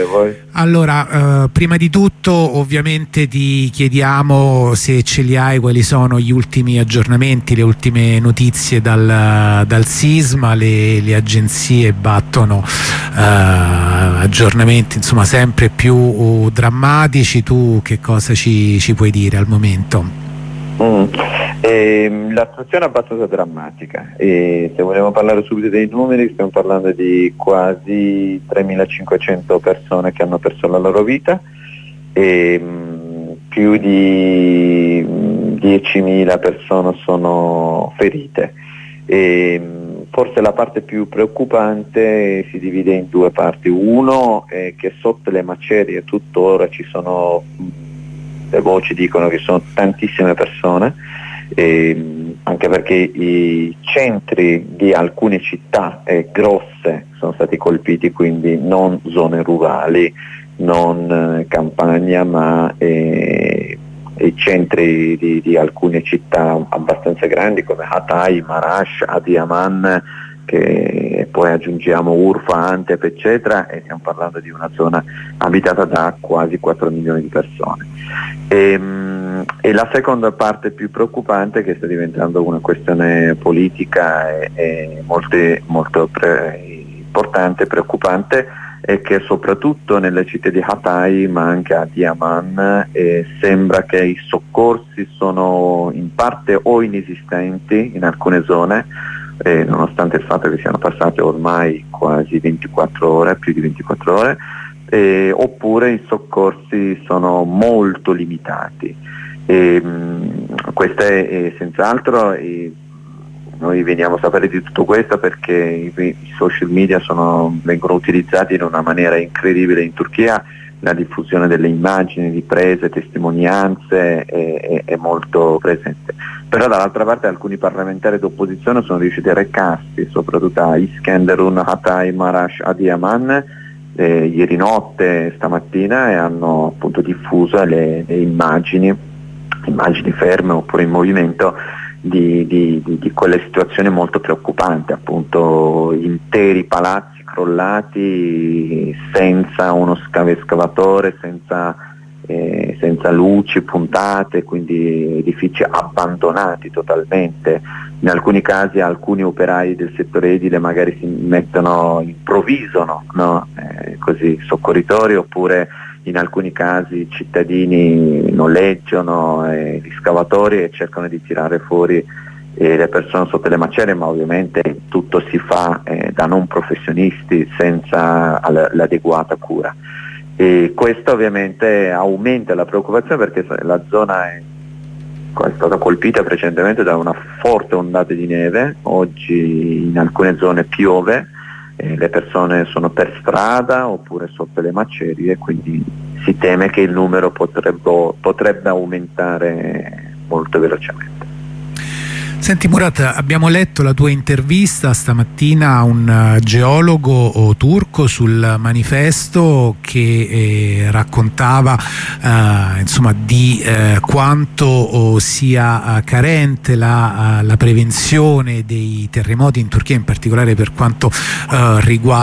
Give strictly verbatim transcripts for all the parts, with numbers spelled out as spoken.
Allora, eh, prima di tutto ovviamente ti chiediamo se ce li hai, quali sono gli ultimi aggiornamenti, le ultime notizie dal, dal sisma. Le, le agenzie battono eh, aggiornamenti insomma sempre più uh, drammatici. Tu che cosa ci, ci puoi dire al momento? Mm. Eh, la situazione è abbastanza drammatica e se vogliamo parlare subito dei numeri, stiamo parlando di quasi tremilacinquecento persone che hanno perso la loro vita e mh, più di diecimila persone sono ferite e, mh, forse la parte più preoccupante si divide in due parti. Uno è che sotto le macerie tuttora ci sono, le voci dicono che sono tantissime persone, e anche perché i centri di alcune città eh, grosse sono stati colpiti, quindi non zone rurali, non eh, campagna, ma eh, i centri di, di alcune città abbastanza grandi come Hatay, Marash, Adiyaman, che poi aggiungiamo Urfa, Antep eccetera, e stiamo parlando di una zona abitata da quasi quattro milioni di persone. E, e la seconda parte più preoccupante, che sta diventando una questione politica e, e molto, molto pre- importante e preoccupante, è che soprattutto nelle città di Hatay ma anche a Adiyaman eh, sembra che i soccorsi sono in parte o inesistenti in alcune zone, eh, nonostante il fatto che siano passate ormai quasi ventiquattro ore, più di ventiquattro ore, eh, oppure i soccorsi sono molto limitati. E, mh, questo è, è senz'altro, e noi veniamo a sapere di tutto questo perché i, i social media sono, vengono utilizzati in una maniera incredibile in Turchia. La diffusione delle immagini, di prese, testimonianze è, è, è molto presente. Però dall'altra parte alcuni parlamentari d'opposizione sono riusciti a recarsi soprattutto a Iskenderun, Hatay, Marash, Adiyaman eh, ieri notte, stamattina, e hanno appunto diffuso le, le immagini, immagini ferme oppure in movimento di, di, di, di quelle situazioni molto preoccupanti, appunto interi palazzi crollati senza uno scavatore, senza, eh, senza luci puntate, quindi edifici abbandonati totalmente. In alcuni casi alcuni operai del settore edile magari si mettono, improvvisano, no? eh, così soccorritori, oppure in alcuni casi i cittadini noleggiano eh, gli scavatori e cercano di tirare fuori eh, le persone sotto le macerie, ma ovviamente tutto si fa eh, da non professionisti, senza l'adeguata cura. E questo ovviamente aumenta la preoccupazione perché la zona è, è stata colpita precedentemente da una forte ondata di neve. Oggi in alcune zone piove, eh, le persone sono per strada oppure sotto le macerie, quindi si teme che il numero potrebbe, potrebbe aumentare molto velocemente. Senti Murat, abbiamo letto la tua intervista stamattina a un uh, geologo turco sul Manifesto che eh, raccontava uh, insomma di uh, quanto oh, sia uh, carente la, uh, la prevenzione dei terremoti in Turchia, in particolare per quanto uh,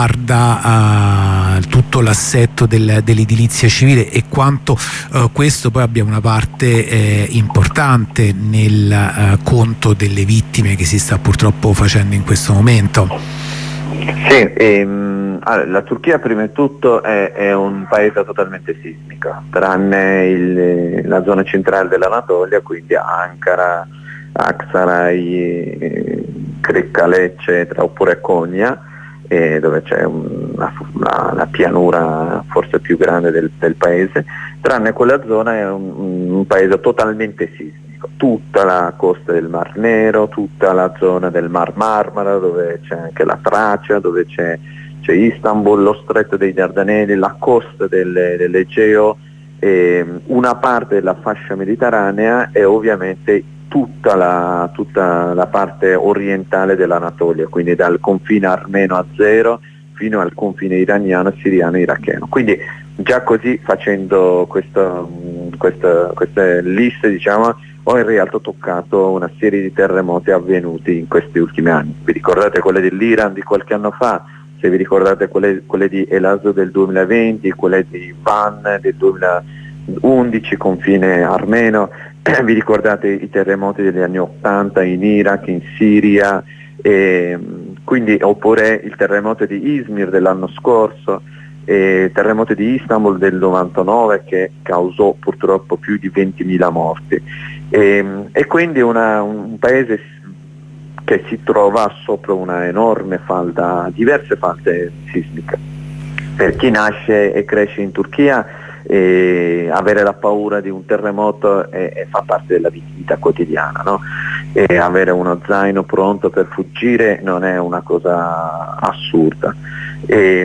riguarda uh, tutto l'assetto del, dell'edilizia civile, e quanto uh, questo poi abbia una parte eh, importante nel uh, conto del le vittime che si sta purtroppo facendo in questo momento. Sì, ehm, allora, la Turchia prima di tutto è, è un paese totalmente sismico, tranne il, la zona centrale dell'Anatolia, quindi Ankara, Aksaray, eh, Kırıkkale eccetera, oppure Konya, eh, dove c'è una, una, la pianura forse più grande del, del paese. Tranne quella zona è un, un paese totalmente sismico. Tutta la costa del Mar Nero, tutta la zona del Mar Marmara, dove c'è anche la Tracia, dove c'è, c'è Istanbul, lo stretto dei Dardanelli, la costa delle, dell'Egeo, eh, una parte della fascia mediterranea e ovviamente tutta la, tutta la parte orientale dell'Anatolia, quindi dal confine armeno-azero fino al confine iraniano, siriano e iracheno. Quindi già così, facendo questo, questa, queste liste, diciamo, ho in realtà toccato una serie di terremoti avvenuti in questi ultimi anni. Vi ricordate quelle dell'Iran di qualche anno fa, se vi ricordate quelle, quelle di Elazığ del duemilaventi, quelle di Van del duemilaundici, confine armeno, vi ricordate i terremoti degli anni ottanta in Iraq, in Siria, e, quindi, oppure il terremoto di Izmir dell'anno scorso, e il terremoto di Istanbul del novantanove che causò purtroppo più di ventimila morti. E, e quindi una, un paese che si trova sopra una enorme falda, diverse falde sismiche. Per chi nasce e cresce in Turchia, eh, avere la paura di un terremoto è, è, fa parte della vita quotidiana, no? E avere uno zaino pronto per fuggire non è una cosa assurda. E,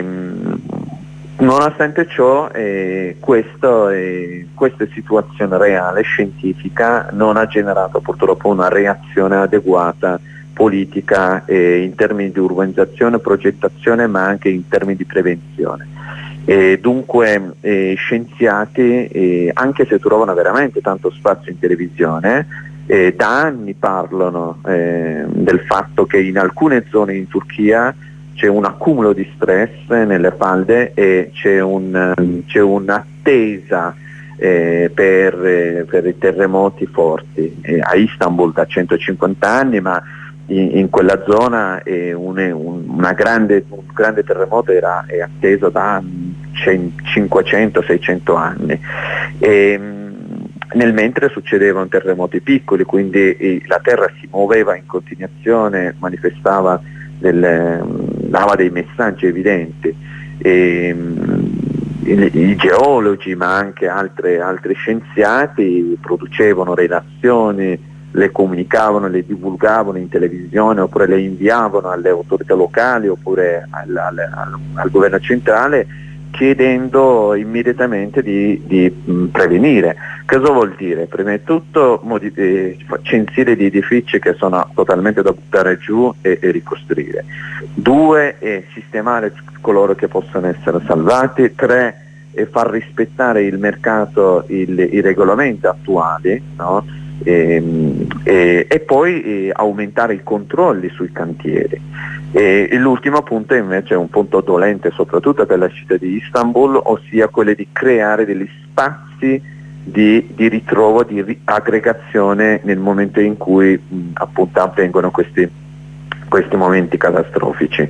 nonostante ciò, eh, questo, eh, questa situazione reale, scientifica, non ha generato purtroppo una reazione adeguata politica eh, in termini di urbanizzazione, progettazione, ma anche in termini di prevenzione. E dunque eh, scienziati, eh, anche se trovano veramente tanto spazio in televisione, eh, da anni parlano eh, del fatto che in alcune zone in Turchia c'è un accumulo di stress nelle falde e c'è, un, c'è un'attesa eh, per, eh, per i terremoti forti. Eh, a Istanbul da centocinquanta anni, ma in, in quella zona eh, un, un, una grande, un grande terremoto era, è atteso da cinquecento seicento anni. E, nel mentre succedevano terremoti piccoli, quindi eh, la terra si muoveva in continuazione, manifestava Del, dava dei messaggi evidenti. E, i, i geologi, ma anche altre, altri scienziati producevano relazioni, le comunicavano, le divulgavano in televisione, oppure le inviavano alle autorità locali oppure al, al, al, al governo centrale, chiedendo immediatamente di, di mh, prevenire. Cosa vuol dire? Prima di tutto modi- eh, censire di edifici che sono totalmente da buttare giù e, e ricostruire. Due, eh, sistemare coloro che possono essere salvati. Tre, eh, far rispettare il mercato, il, i regolamenti attuali, no? E, e, e poi eh, aumentare i controlli sui cantieri. E, e l'ultimo punto invece è un punto dolente soprattutto per la città di Istanbul, ossia quello di creare degli spazi di, di ritrovo, di ri- aggregazione nel momento in cui mh, appunto avvengono questi, questi momenti catastrofici.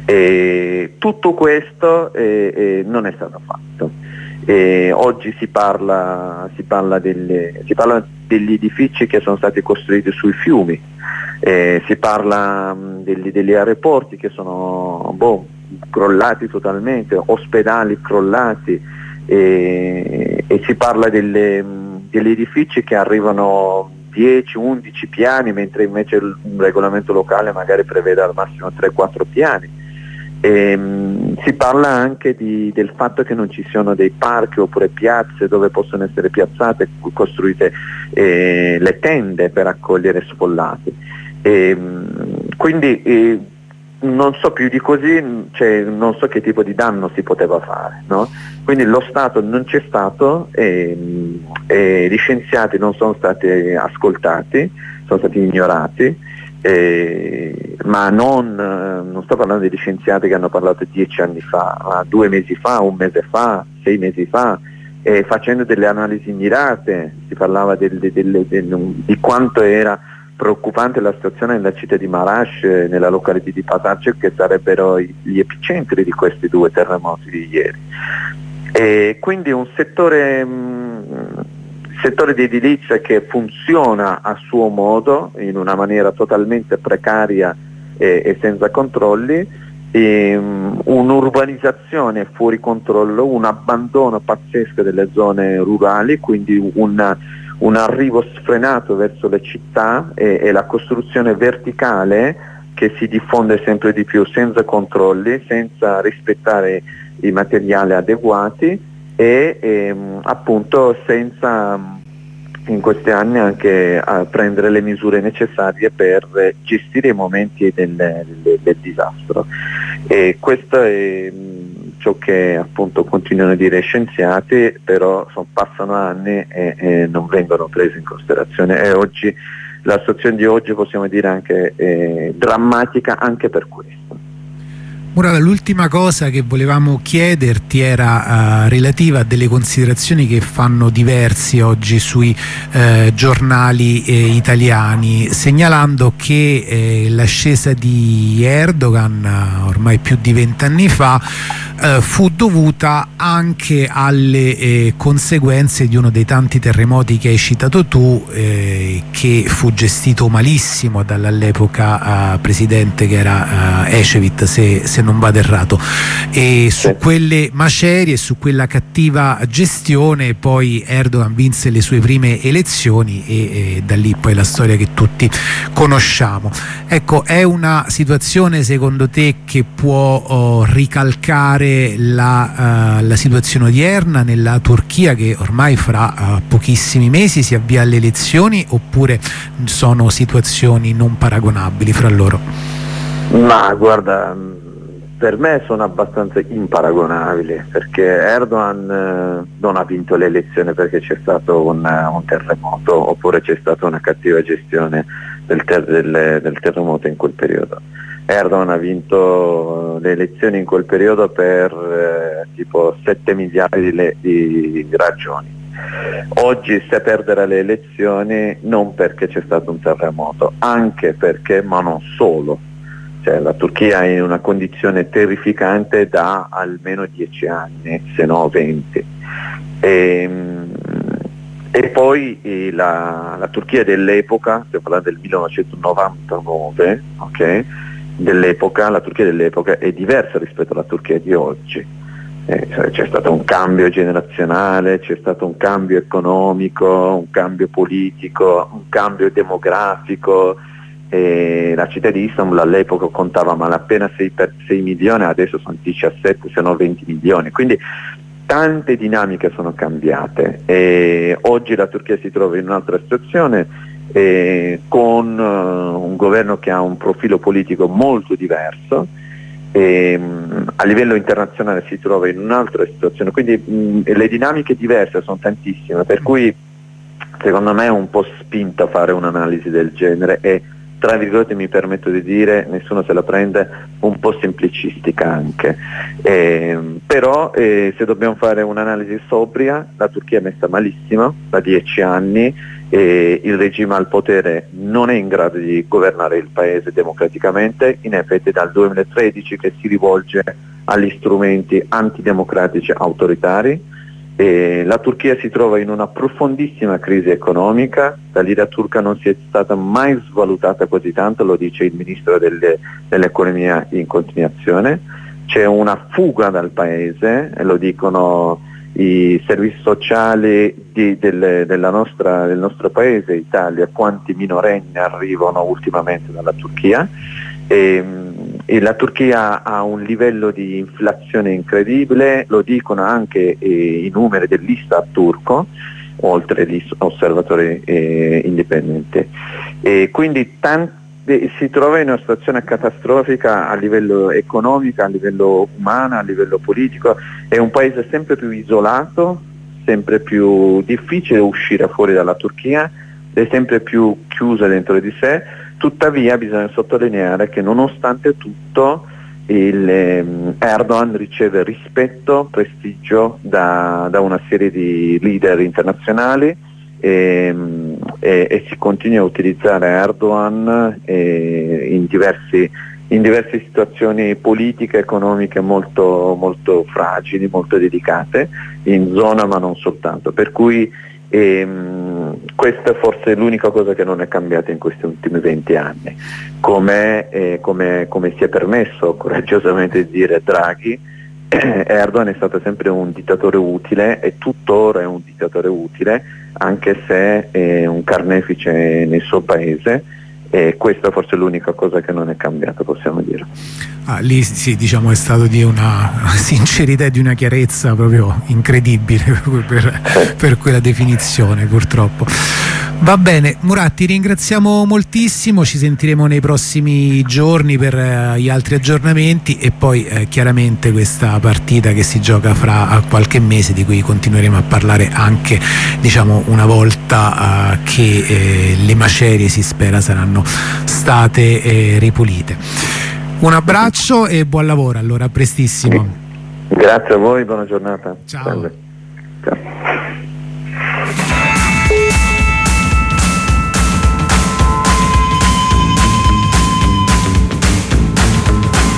E tutto questo eh, eh, non è stato fatto. E oggi si parla, si parla, delle, si parla degli edifici che sono stati costruiti sui fiumi, eh, si parla mh, degli, degli aeroporti che sono boh, crollati totalmente, ospedali crollati, e, e si parla delle, mh, degli edifici che arrivano dieci undici piani, mentre invece il, un regolamento locale magari prevede al massimo tre quattro piani. E, mh, si parla anche di, del fatto che non ci siano dei parchi oppure piazze dove possono essere piazzate, costruite eh, le tende per accogliere sfollati. E, mh, quindi eh, non so più di così, cioè, non so che tipo di danno si poteva fare, no? Quindi lo Stato non c'è stato e, e gli scienziati non sono stati ascoltati, sono stati ignorati. Eh, ma non, non sto parlando degli scienziati che hanno parlato dieci anni fa, ma due mesi fa, un mese fa, sei mesi fa, eh, facendo delle analisi mirate. Si parlava del, del, del, del, di quanto era preoccupante la situazione nella città di Maraş, nella località di Patarcek, che sarebbero gli epicentri di questi due terremoti di ieri. E quindi un settore mh, settore di edilizia che funziona a suo modo, in una maniera totalmente precaria e, e senza controlli, e, um, un'urbanizzazione fuori controllo, un abbandono pazzesco delle zone rurali, quindi una, un arrivo sfrenato verso le città e, e la costruzione verticale che si diffonde sempre di più senza controlli, senza rispettare i materiali adeguati e, e appunto senza in questi anni anche a prendere le misure necessarie per gestire i momenti del, del, del disastro. E questo è ciò che appunto continuano a dire i scienziati, però sono, passano anni e, e non vengono presi in considerazione, e oggi la situazione di oggi possiamo dire anche eh, drammatica anche per questo. Murata, l'ultima cosa che volevamo chiederti era uh, relativa a delle considerazioni che fanno diversi oggi sui uh, giornali eh, italiani, segnalando che eh, l'ascesa di Erdogan uh, ormai più di vent'anni fa Uh, fu dovuta anche alle eh, conseguenze di uno dei tanti terremoti che hai citato tu, eh, che fu gestito malissimo dall'all'epoca uh, presidente che era uh, Ecevit, se, se non vado errato, e su quelle macerie e su quella cattiva gestione poi Erdogan vinse le sue prime elezioni e, e da lì poi la storia che tutti conosciamo. Ecco, è una situazione secondo te che può oh, ricalcare La, uh, la situazione odierna nella Turchia, che ormai fra uh, pochissimi mesi si avvia alle elezioni, oppure sono situazioni non paragonabili fra loro? Ma guarda, per me sono abbastanza imparagonabili, perché Erdogan eh, non ha vinto le elezioni perché c'è stato un, un terremoto oppure c'è stata una cattiva gestione del, ter del, del terremoto in quel periodo. Erdogan ha vinto le elezioni in quel periodo per eh, tipo sette miliardi di, di ragioni. Oggi sta a perdere le elezioni non perché c'è stato un terremoto, anche perché, ma non solo, cioè, la Turchia è in una condizione terrificante da almeno dieci anni, se no venti. E, e poi eh, la, la Turchia dell'epoca, stiamo parlando del millenovecentonovantanove, ok? dell'epoca, la Turchia dell'epoca è diversa rispetto alla Turchia di oggi. Eh, cioè, c'è stato un cambio generazionale, c'è stato un cambio economico, un cambio politico, un cambio demografico. Eh, la città di Istanbul all'epoca contava malapena sei milioni, adesso sono diciassette se no venti milioni, quindi tante dinamiche sono cambiate e oggi la Turchia si trova in un'altra situazione, Eh, con uh, un governo che ha un profilo politico molto diverso, e, mh, a livello internazionale si trova in un'altra situazione, quindi mh, le dinamiche diverse sono tantissime, per cui secondo me è un po' spinto a fare un'analisi del genere e, tra virgolette, mi permetto di dire, nessuno se la prende, un po' semplicistica anche, eh, però eh, se dobbiamo fare un'analisi sobria, la Turchia è messa malissimo da dieci anni, e il regime al potere non è in grado di governare il paese democraticamente, in effetti dal duemilatredici che si rivolge agli strumenti antidemocratici autoritari. E la Turchia si trova in una profondissima crisi economica, la lira turca non si è stata mai svalutata così tanto, lo dice il ministro delle, dell'economia in continuazione, c'è una fuga dal paese, e lo dicono i servizi sociali di, del, della nostra, del nostro paese, Italia, quanti minorenni arrivano ultimamente dalla Turchia. E, e la Turchia ha un livello di inflazione incredibile, lo dicono anche eh, i numeri dell'Istat turco, oltre agli osservatori eh, indipendenti. E quindi tanti, si trova in una situazione catastrofica a livello economico, a livello umano, a livello politico. È un paese sempre più isolato, sempre più difficile uscire fuori dalla Turchia, è sempre più chiusa dentro di sé. Tuttavia bisogna sottolineare che nonostante tutto il, ehm, Erdogan riceve rispetto, prestigio da, da una serie di leader internazionali e, e, e si continua a utilizzare Erdogan e in, diversi, in diverse situazioni politiche, economiche molto, molto fragili, molto delicate in zona, ma non soltanto, per cui ehm, questa è forse l'unica cosa che non è cambiata in questi ultimi venti anni, come, eh, come, come si è permesso coraggiosamente dire Draghi. Erdogan è stato sempre un dittatore utile e tuttora è un dittatore utile, anche se è un carnefice nel suo paese, e questa forse è l'unica cosa che non è cambiata, possiamo dire. Ah, lì sì, diciamo è stato di una sincerità e di una chiarezza proprio incredibile per, per quella definizione, purtroppo. Va bene, Murat, ti ringraziamo moltissimo, ci sentiremo nei prossimi giorni per eh, gli altri aggiornamenti e poi eh, chiaramente questa partita che si gioca fra qualche mese, di cui continueremo a parlare anche, diciamo, una volta eh, che eh, le macerie, si spera, saranno state eh, ripulite. Un abbraccio e buon lavoro, allora, a prestissimo. Grazie a voi, buona giornata. Ciao. Salve. Ciao.